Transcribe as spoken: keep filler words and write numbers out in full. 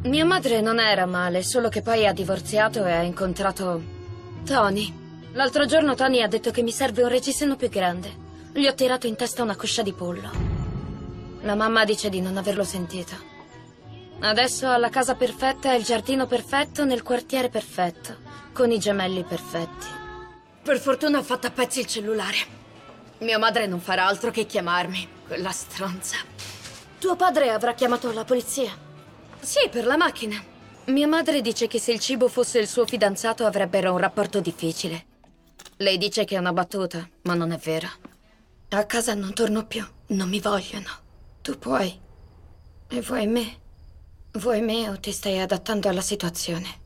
Mia madre non era male, solo che poi ha divorziato e ha incontrato Tony. L'altro giorno Tony ha detto che mi serve un reggiseno più grande. Gli ho tirato in testa una coscia di pollo. La mamma dice di non averlo sentito. Adesso ha la casa perfetta e il giardino perfetto nel quartiere perfetto, con i gemelli perfetti. Per fortuna ho fatto a pezzi il cellulare. Mia madre non farà altro che chiamarmi, quella stronza. Tuo padre avrà chiamato la polizia? Sì, per la macchina. Mia madre dice che se il cibo fosse il suo fidanzato avrebbero un rapporto difficile. Lei dice che è una battuta, ma non è vera. A casa non torno più, non mi vogliono. Tu puoi. E vuoi me? Vuoi me o ti stai adattando alla situazione?